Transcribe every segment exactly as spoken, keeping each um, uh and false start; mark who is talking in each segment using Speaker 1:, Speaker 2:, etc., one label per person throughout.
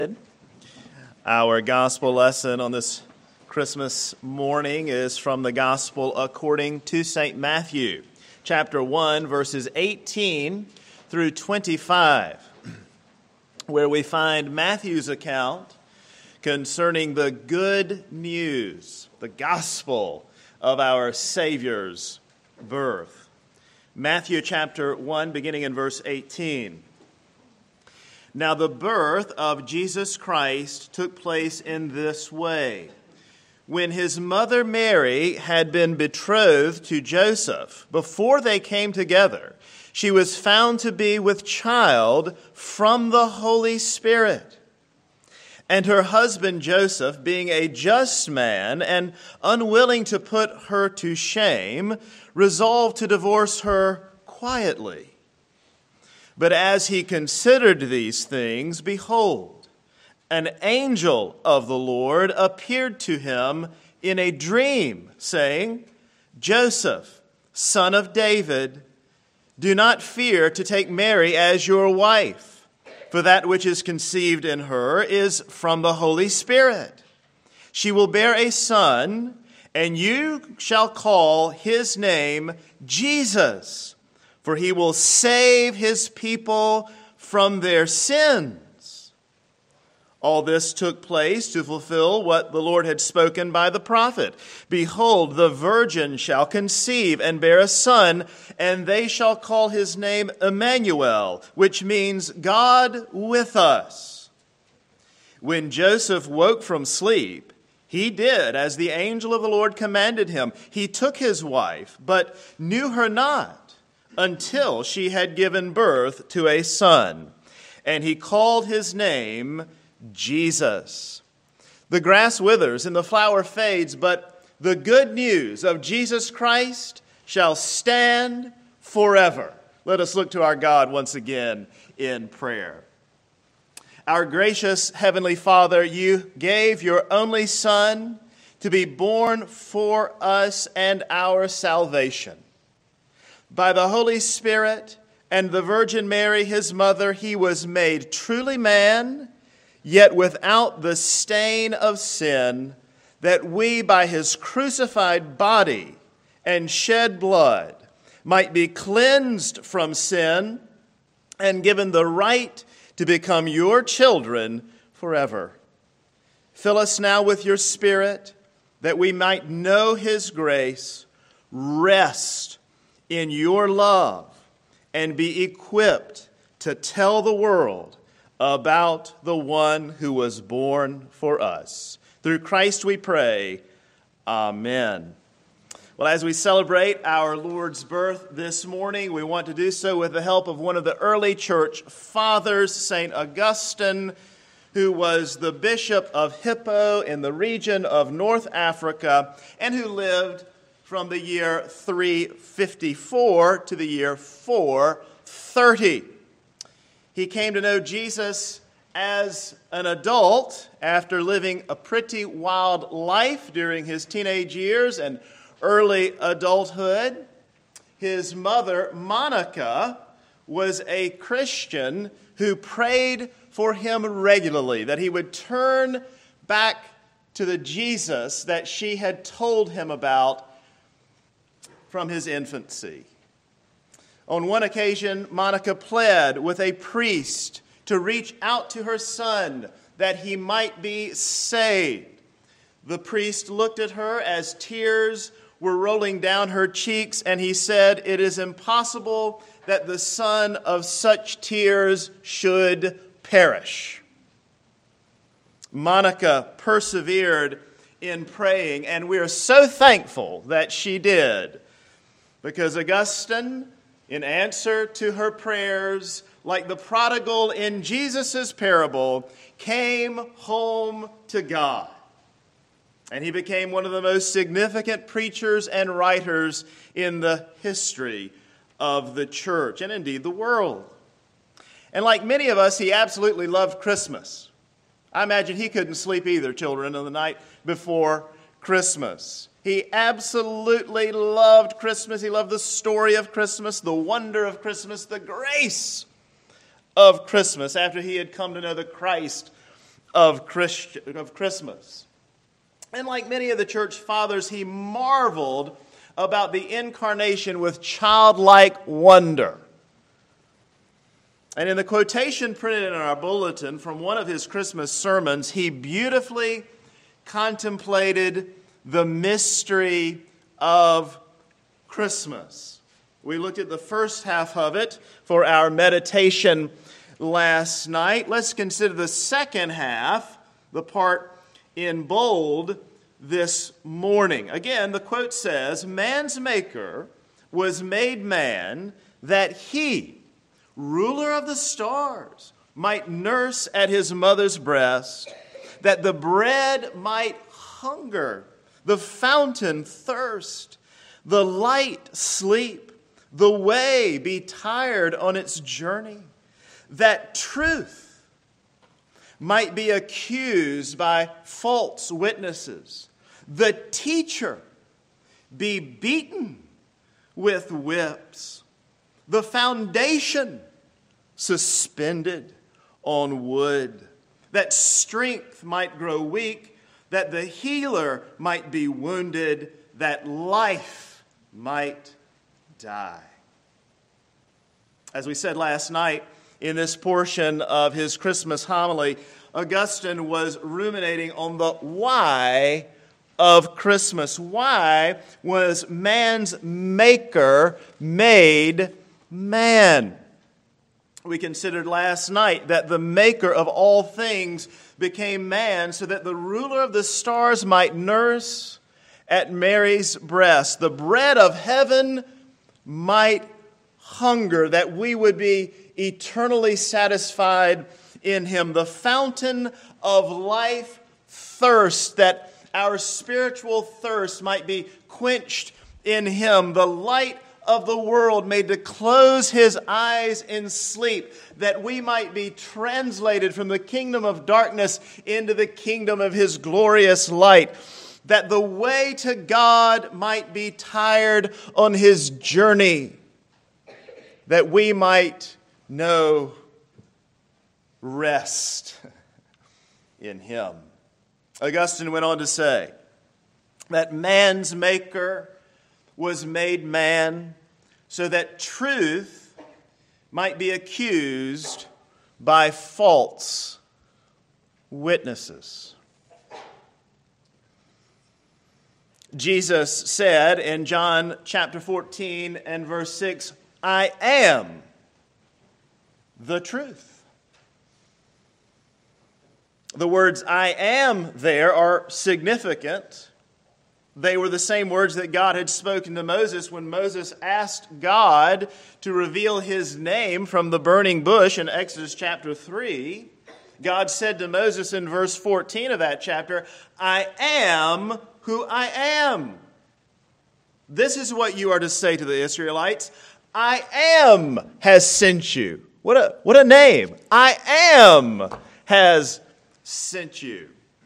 Speaker 1: Our gospel lesson on this Christmas morning is from the Gospel according to Saint Matthew, chapter one, verses eighteen through twenty-five, where we find Matthew's account concerning the good news, the gospel of our Savior's birth. Matthew chapter one, beginning in verse eighteen. Now the birth of Jesus Christ took place in this way. When his mother Mary had been betrothed to Joseph, before they came together, she was found to be with child from the Holy Spirit. And her husband Joseph, being a just man and unwilling to put her to shame, resolved to divorce her quietly. But as he considered these things, behold, an angel of the Lord appeared to him in a dream, saying, Joseph, son of David, do not fear to take Mary as your wife, for that which is conceived in her is from the Holy Spirit. She will bear a son, and you shall call his name Jesus, for he will save his people from their sins. All this took place to fulfill what the Lord had spoken by the prophet. Behold, the virgin shall conceive and bear a son, and they shall call his name Emmanuel, which means God with us. When Joseph woke from sleep, he did as the angel of the Lord commanded him. He took his wife, but knew her not until she had given birth to a son, and he called his name Jesus. The grass withers and the flower fades, but the good news of Jesus Christ shall stand forever. Let us look to our God once again in prayer. Our gracious Heavenly Father, you gave your only Son to be born for us and our salvation. By the Holy Spirit and the Virgin Mary, his mother, he was made truly man, yet without the stain of sin, that we, by his crucified body and shed blood, might be cleansed from sin and given the right to become your children forever. Fill us now with your Spirit, that we might know his grace, rest in your love, and be equipped to tell the world about the one who was born for us. Through Christ we pray. Amen. Well, as we celebrate our Lord's birth this morning, we want to do so with the help of one of the early church fathers, Saint Augustine, who was the bishop of Hippo in the region of North Africa, and who lived from the year three fifty-four to the year four thirty. He came to know Jesus as an adult after living a pretty wild life during his teenage years and early adulthood. His mother, Monica, was a Christian who prayed for him regularly, that he would turn back to the Jesus that she had told him about from his infancy. On one occasion, Monica pled with a priest to reach out to her son that he might be saved. The priest looked at her as tears were rolling down her cheeks, and he said, "It is impossible that the son of such tears should perish." Monica persevered in praying, and we are so thankful that she did, because Augustine, in answer to her prayers, like the prodigal in Jesus' parable, came home to God. And he became one of the most significant preachers and writers in the history of the church, and indeed the world. And like many of us, he absolutely loved Christmas. I imagine he couldn't sleep either, children, on the night before Christmas. He absolutely loved Christmas. He loved the story of Christmas, the wonder of Christmas, the grace of Christmas after he had come to know the Christ of Christ- of Christmas. And like many of the church fathers, he marveled about the incarnation with childlike wonder. And in the quotation printed in our bulletin from one of his Christmas sermons, he beautifully contemplated the mystery of Christmas. We looked at the first half of it for our meditation last night. Let's consider the second half, the part in bold, this morning. Again, the quote says, "Man's maker was made man that he, ruler of the stars, might nurse at his mother's breast, that the bread might hunger, the fountain thirst, the light sleep, the way be tired on its journey, that truth might be accused by false witnesses, the teacher be beaten with whips, the foundation suspended on wood, that strength might grow weak, that the healer might be wounded, that life might die." As we said last night, in this portion of his Christmas homily, Augustine was ruminating on the why of Christmas. Why was man's maker made man? We considered last night that the maker of all things became man so that the ruler of the stars might nurse at Mary's breast. The bread of heaven might hunger, that we would be eternally satisfied in him. The fountain of life thirst, that our spiritual thirst might be quenched in him. The light of the world made to close his eyes in sleep, that we might be translated from the kingdom of darkness into the kingdom of his glorious light, that the way to God might be tired on his journey, that we might know rest in him. Augustine went on to say that man's maker was made man so that truth might be accused by false witnesses. Jesus said in John chapter fourteen and verse six, "I am the truth." The words "I am" there are significant. They were the same words that God had spoken to Moses when Moses asked God to reveal his name from the burning bush in Exodus chapter three. God said to Moses in verse fourteen of that chapter, "I am who I am." This is what you are to say to the Israelites: "I am has sent you." What a, what a name. "I am has sent you."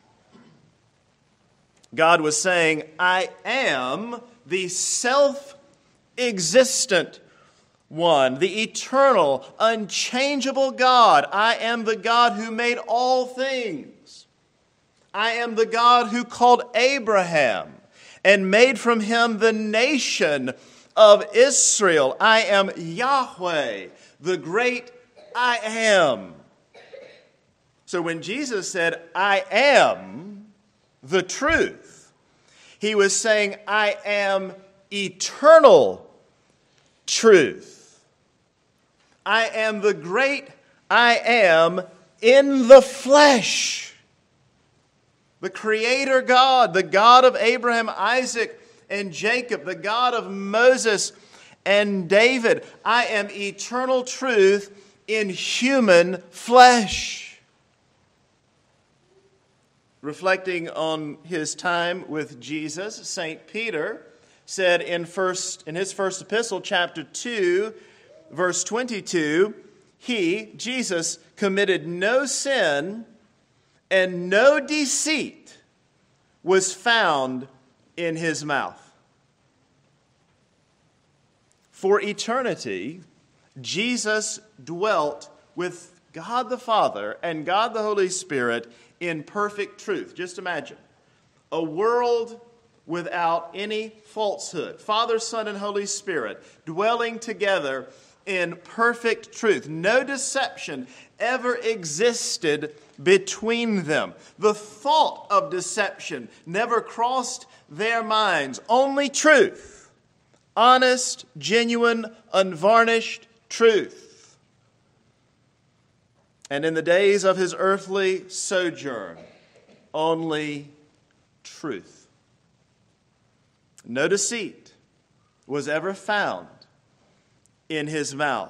Speaker 1: God was saying, "I am the self-existent one, the eternal, unchangeable God. I am the God who made all things. I am the God who called Abraham and made from him the nation of Israel. I am Yahweh, the great I am." So when Jesus said, "I am the truth," he was saying, "I am eternal truth. I am the great I am in the flesh. The Creator God, the God of Abraham, Isaac, and Jacob, the God of Moses and David. I am eternal truth in human flesh." Reflecting on his time with Jesus, Saint Peter said in first in his first epistle, chapter two, verse twenty-two, he, Jesus, committed no sin, and no deceit was found in his mouth. For eternity, Jesus dwelt with God the Father and God the Holy Spirit in perfect truth. Just imagine a world without any falsehood. Father, Son, and Holy Spirit dwelling together in perfect truth. No deception ever existed between them. The thought of deception never crossed their minds. Only truth. Honest, genuine, unvarnished truth. And in the days of his earthly sojourn, only truth. No deceit was ever found in his mouth.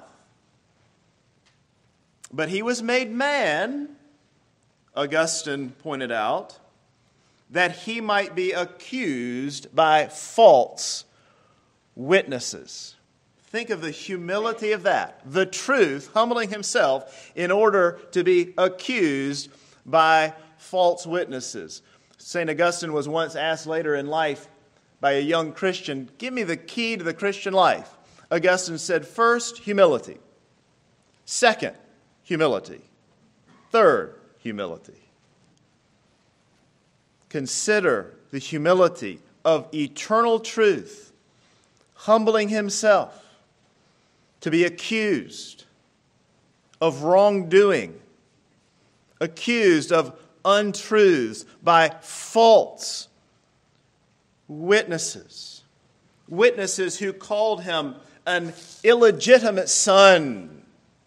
Speaker 1: But he was made man, Augustine pointed out, that he might be accused by false witnesses. Think of the humility of that. The truth, humbling himself in order to be accused by false witnesses. Saint Augustine was once asked later in life by a young Christian, give me the key to the Christian life. Augustine said, first, humility. Second, humility. Third, humility. Consider the humility of eternal truth, humbling himself to be accused of wrongdoing, accused of untruths by false witnesses. Witnesses who called him an illegitimate son.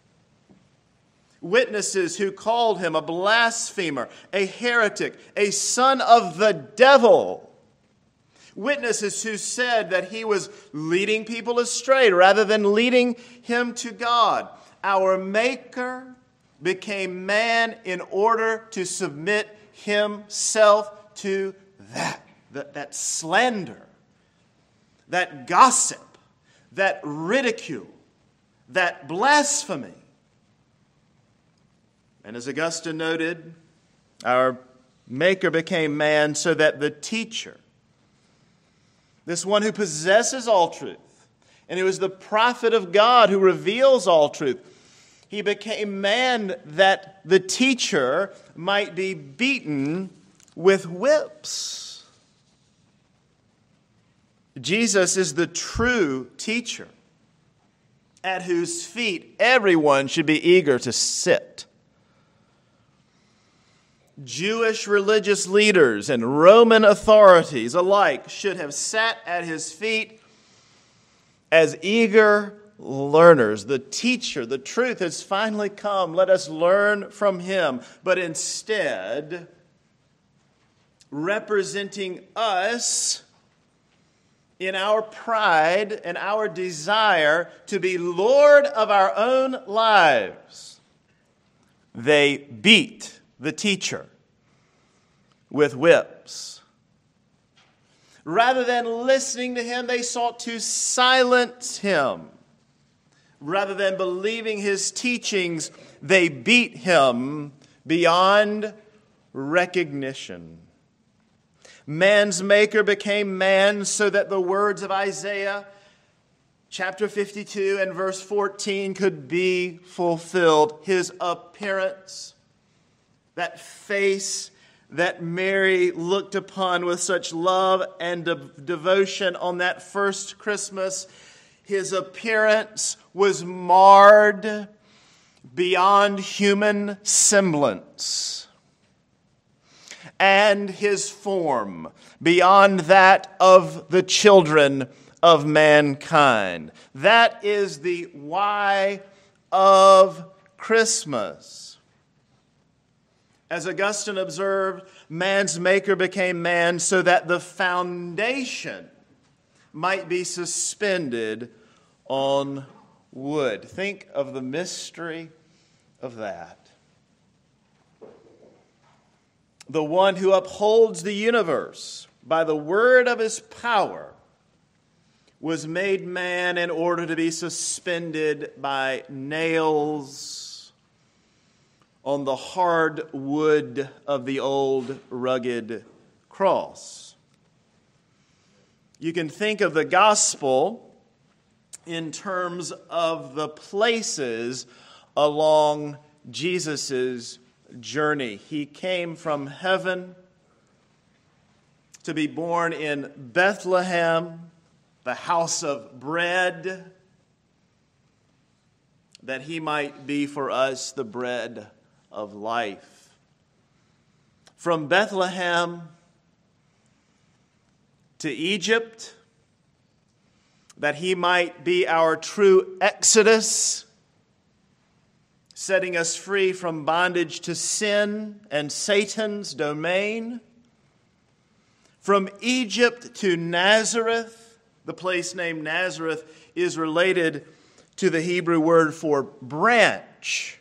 Speaker 1: Witnesses who called him a blasphemer, a heretic, a son of the devil. Witnesses who said that he was leading people astray rather than leading him to God. Our Maker became man in order to submit himself to that, that, that slander, that gossip, that ridicule, that blasphemy. And as Augustine noted, our Maker became man so that the teacher, this one who possesses all truth, and who is the prophet of God who reveals all truth, he became man that the teacher might be beaten with whips. Jesus is the true teacher at whose feet everyone should be eager to sit. Jewish religious leaders and Roman authorities alike should have sat at his feet as eager learners. The teacher, the truth has finally come. Let us learn from him. But instead, representing us in our pride and our desire to be Lord of our own lives, they beat the teacher with whips. Rather than listening to him, they sought to silence him. Rather than believing his teachings, they beat him beyond recognition. Man's Maker became man so that the words of Isaiah chapter fifty-two and verse fourteen could be fulfilled. His appearance, that face that Mary looked upon with such love and de- devotion on that first Christmas, his appearance was marred beyond human semblance, and his form beyond that of the children of mankind. That is the why of Christmas. As Augustine observed, man's Maker became man so that the foundation might be suspended on wood. Think of the mystery of that. The one who upholds the universe by the word of his power was made man in order to be suspended by nails on the hard wood of the old rugged cross. You can think of the gospel in terms of the places along Jesus' journey. He came from heaven to be born in Bethlehem, the house of bread, that he might be for us the bread of life. From Bethlehem to Egypt, that he might be our true exodus, setting us free from bondage to sin and Satan's domain. From Egypt to Nazareth, the place named Nazareth is related to the Hebrew word for branch.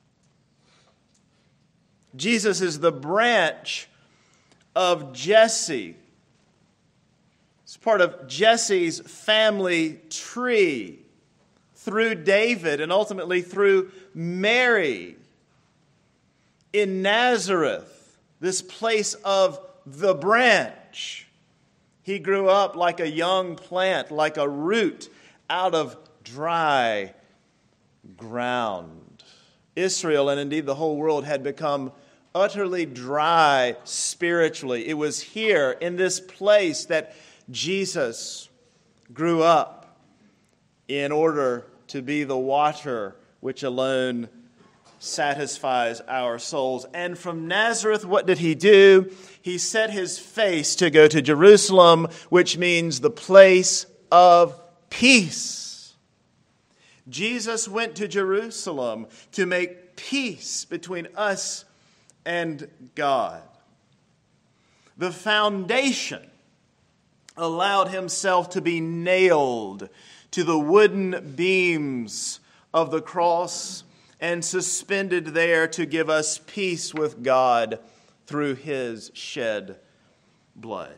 Speaker 1: Jesus is the branch of Jesse. It's part of Jesse's family tree through David and ultimately through Mary. In Nazareth, this place of the branch, he grew up like a young plant, like a root out of dry ground. Israel, and indeed the whole world, had become utterly dry spiritually. It was here in this place that Jesus grew up in order to be the water which alone satisfies our souls. And from Nazareth, what did he do? He set his face to go to Jerusalem, which means the place of peace. Jesus went to Jerusalem to make peace between us and God. The foundation allowed himself to be nailed to the wooden beams of the cross and suspended there to give us peace with God through his shed blood.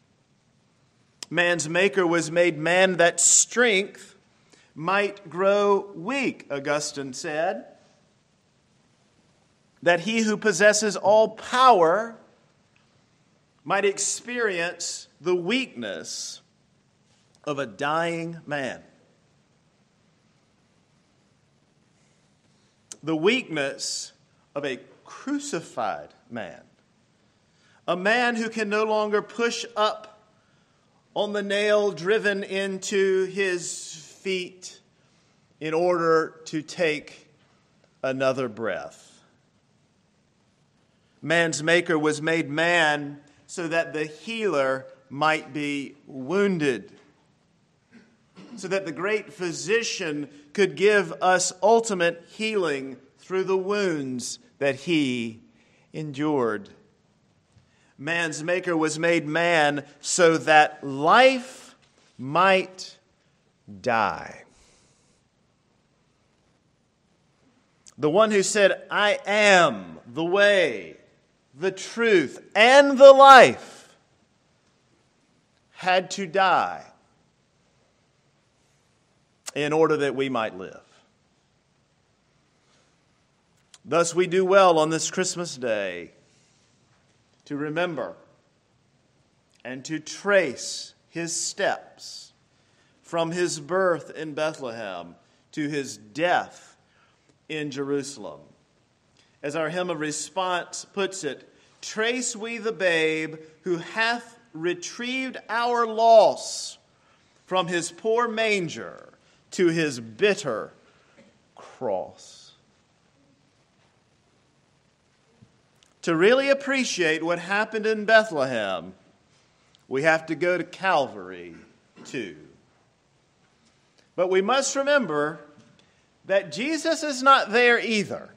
Speaker 1: Man's maker was made man that strength might grow weak, Augustine said. That he who possesses all power might experience the weakness of a dying man. The weakness of a crucified man. A man who can no longer push up on the nail driven into his feet in order to take another breath. Man's maker was made man so that the healer might be wounded, so that the great physician could give us ultimate healing through the wounds that he endured. Man's maker was made man so that life might die. The one who said, "I am the way, the truth, and the life," had to die in order that we might live. Thus we do well on this Christmas day to remember and to trace his steps from his birth in Bethlehem to his death in Jerusalem. As our hymn of response puts it, trace we the babe who hath retrieved our loss from his poor manger to his bitter cross. To really appreciate what happened in Bethlehem, we have to go to Calvary too. But we must remember that Jesus is not there either.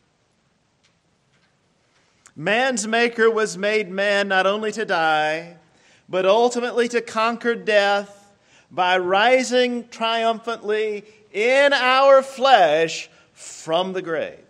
Speaker 1: Man's maker was made man not only to die, but ultimately to conquer death by rising triumphantly in our flesh from the grave.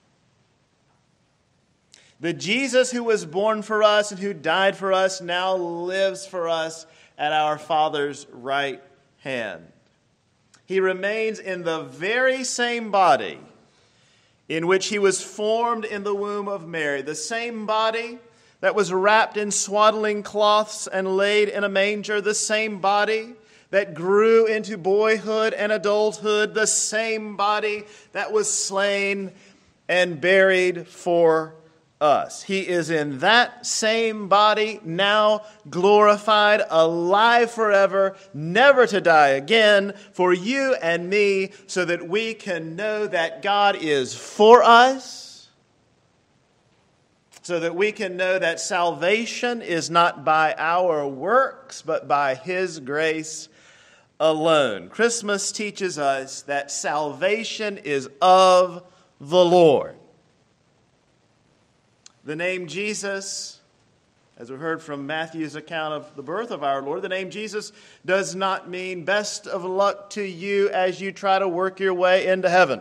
Speaker 1: The Jesus who was born for us and who died for us now lives for us at our Father's right hand. He remains in the very same body in which he was formed in the womb of Mary, the same body that was wrapped in swaddling cloths and laid in a manger, the same body that grew into boyhood and adulthood, the same body that was slain and buried for us. He is in that same body, now glorified, alive forever, never to die again, for you and me, so that we can know that God is for us, so that we can know that salvation is not by our works, but by His grace alone. Christmas teaches us that salvation is of the Lord. The name Jesus, as we heard from Matthew's account of the birth of our Lord, the name Jesus does not mean best of luck to you as you try to work your way into heaven.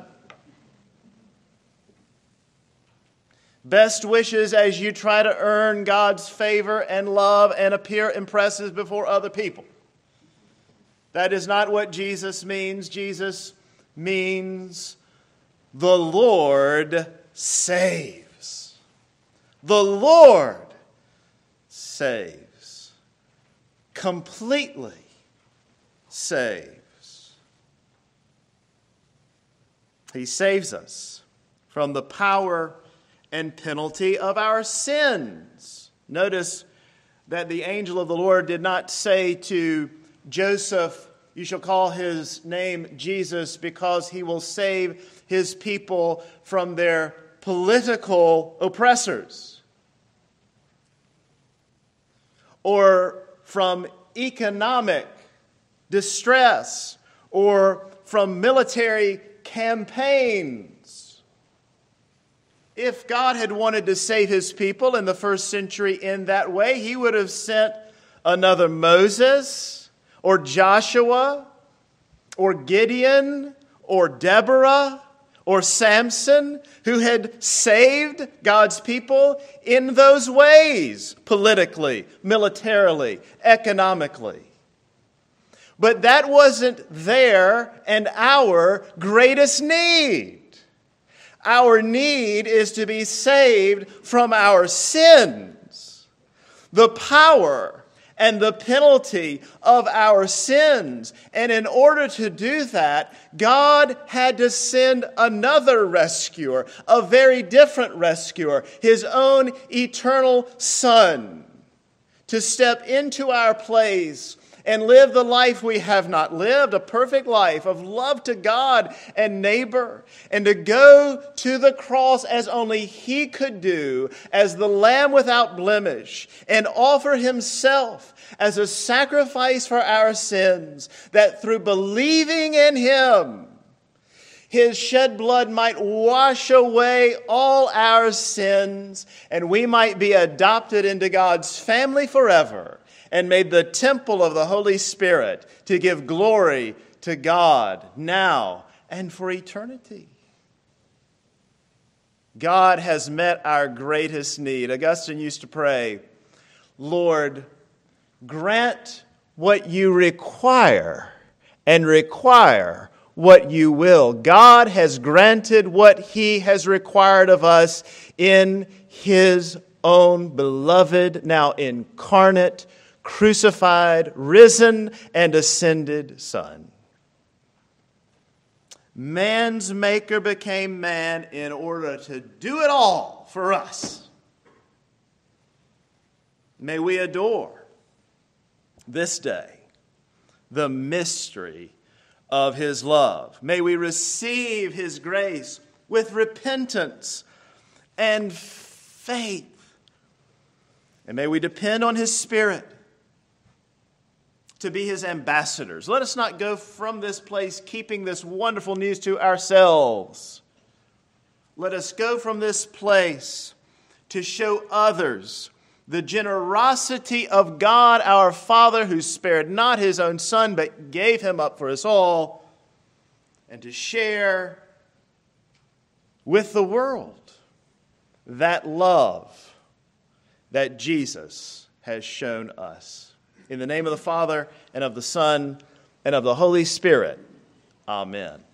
Speaker 1: Best wishes as you try to earn God's favor and love and appear impressive before other people. That is not what Jesus means. Jesus means the Lord saves. The Lord saves. Completely saves. He saves us from the power and penalty of our sins. Notice that the angel of the Lord did not say to Joseph, "You shall call his name Jesus because he will save his people from their political oppressors, or from economic distress, or from military campaigns." If God had wanted to save His people in the first century in that way, He would have sent another Moses, or Joshua, or Gideon, or Deborah, or Samson, who had saved God's people in those ways, politically, militarily, economically. But that wasn't their and our greatest need. Our need is to be saved from our sins. The power and the penalty of our sins. And in order to do that, God had to send another rescuer, a very different rescuer, His own eternal Son, to step into our place and live the life we have not lived, a perfect life of love to God and neighbor, and to go to the cross as only He could do, as the Lamb without blemish, and offer Himself as a sacrifice for our sins, that through believing in Him, His shed blood might wash away all our sins, and we might be adopted into God's family forever, and made the temple of the Holy Spirit to give glory to God now and for eternity. God has met our greatest need. Augustine used to pray, "Lord, grant what you require, and require what you will." God has granted what He has required of us in His own beloved, now incarnate, crucified, risen, and ascended Son. Man's maker became man in order to do it all for us. May we adore this day the mystery of His love. May we receive His grace with repentance and faith. And may we depend on His Spirit to be His ambassadors. Let us not go from this place keeping this wonderful news to ourselves. Let us go from this place to show others the generosity of God our Father, who spared not His own Son, but gave Him up for us all, and to share with the world that love that Jesus has shown us. In the name of the Father, and of the Son, and of the Holy Spirit. Amen.